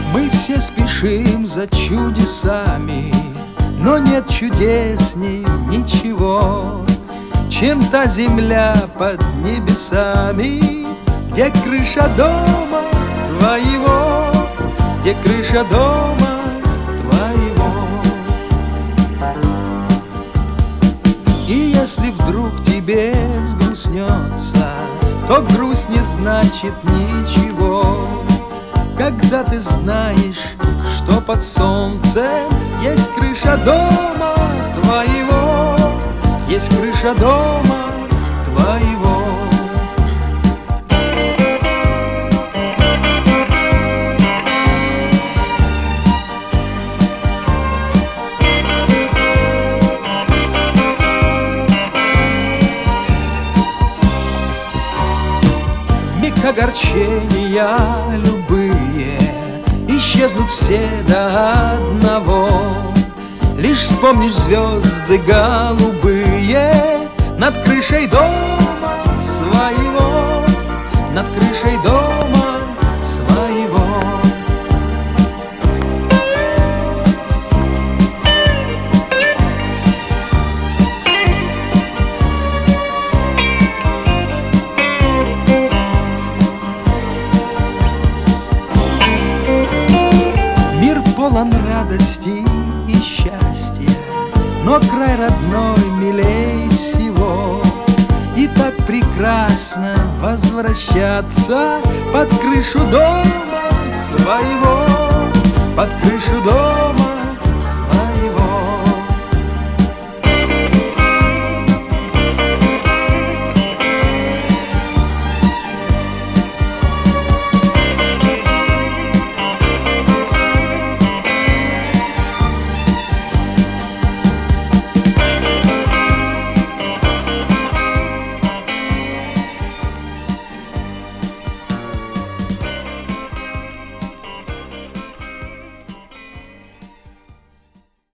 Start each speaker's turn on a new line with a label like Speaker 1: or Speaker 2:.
Speaker 1: Мы все спешим за чудесами, но нет чудесней ничего, чем та земля под небесами, где крыша дома твоего, где крыша дома твоего. И если вдруг тебе взгрустнется, то грусть не значит ничего, когда ты знаешь, что под солнцем есть крыша дома твоего, есть крыша дома твоего. В миг огорчения любые исчезнут все до одного. Лишь вспомнишь звезды голубые над крышей дома своего, над крышей дома своего. Мир полон радости и счастья, но край родной милей всего. И так прекрасно возвращаться под крышу дома своего, под крышу дома